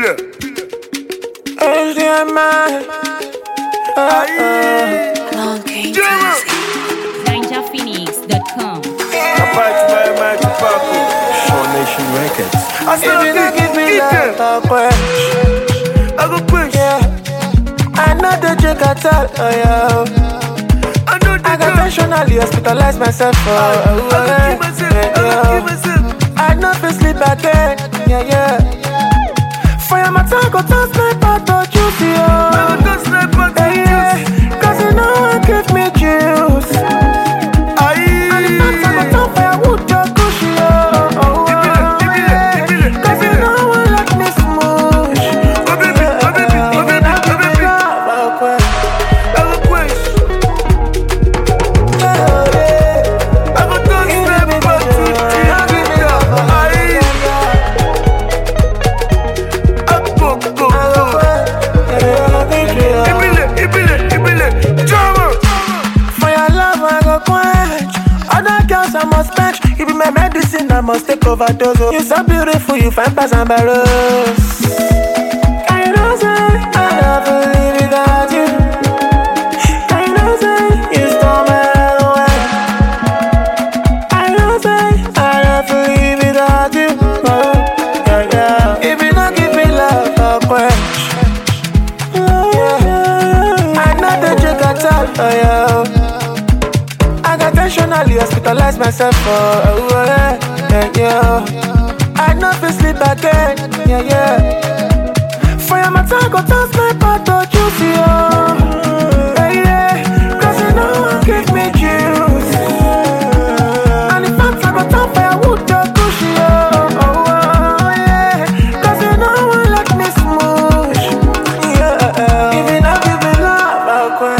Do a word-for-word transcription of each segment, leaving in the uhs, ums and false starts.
Pile. H D M I. Long King Ninja Phoenix dot com. Show Nation Records. I still If you don't give me love, I'll quench. I go push. Yeah. I know the drink at all, oh yeah. I know the I got intentionally hospitalized myself, oh, oh, I go kill myself. I go kill myself. I know if sleep again, yeah, yeah. Fire my taco, toss my pot, oh, juicy, oh. I go touch my butt. Yeah, yeah. Cause you know I give me juice. And if not, I go turn fire, wood, your cushy, oh, oh, oh. Cause you know I like me smoosh. Oh baby, oh baby, oh baby, oh baby. I'll quench. I go push. I go touch my butt. I go go go. Ibile, ibile, ibile. Drama. For your love, I go quench. Other girls, I must bench. You be my medicine, I must take overdose. You so beautiful, you find pass and barrels. I know, say, I never live without you. I know, say, you stole my heart away. I know, say, I never live without you. Oh, yeah, yeah. If you don't give me love, I'll quench. Yeah. I know the drink at all, oh yeah. I got intentionally hospitalized myself, oh, oh yeah, yeah, yeah. I know if sleep again, yeah, yeah. Fire my taco, toss my pot, oh, juicy, oh, yeah, yeah. Cause you know I give me juice. And if I'm taco, turn fire, wood, your cushy, oh, oh, oh, yeah. Cause you know I like me smoosh, yeah. If you not give me love, I'll quit.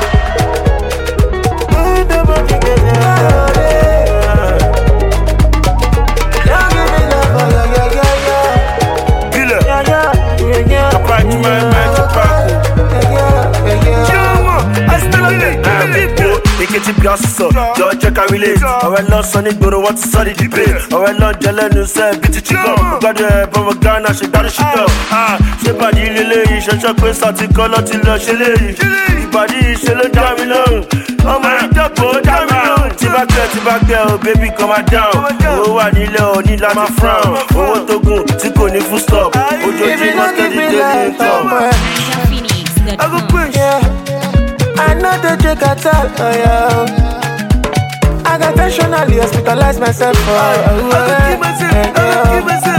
Pile. Right to my man, to Paco. Drama. I still ibile. Ikechi Piasso, George can relate. Ọ̀rẹ́ lọ sọ ní gbòòrò wọ́n ti sọ ní debate. Ọ̀rẹ́ lọ jẹ lẹ́nu sẹ́ bí ti chicken. Mo gbádùn ẹ̀ bọ́mọ Ghana ṣe dárí ṣìtọ̀. Ṣé ìbàdí lílé yìí ṣẹṣẹ́ pé sàtì kọ́ lọ́ ti lọ ṣe léyìí. Ìbàdí yìí ṣe ló dá mi lóhùn. Ọmọ ìjọpọ̀ ó dá mi lóhùn. Tí bá gbẹ tí bá gbẹ o baby come on down. Owó wà nílẹ̀ o ní láti frown. Owó tó gùn tí kò ní full stop. Ojoojúmọ́ tẹ́lí délé tọ̀. Ninja Phoenix dot I go com. push. Yeah, I know the drink at all, oh yeah. I got intentionally hospitalized myself, oh, oh, I go kill myself. I go kill myself.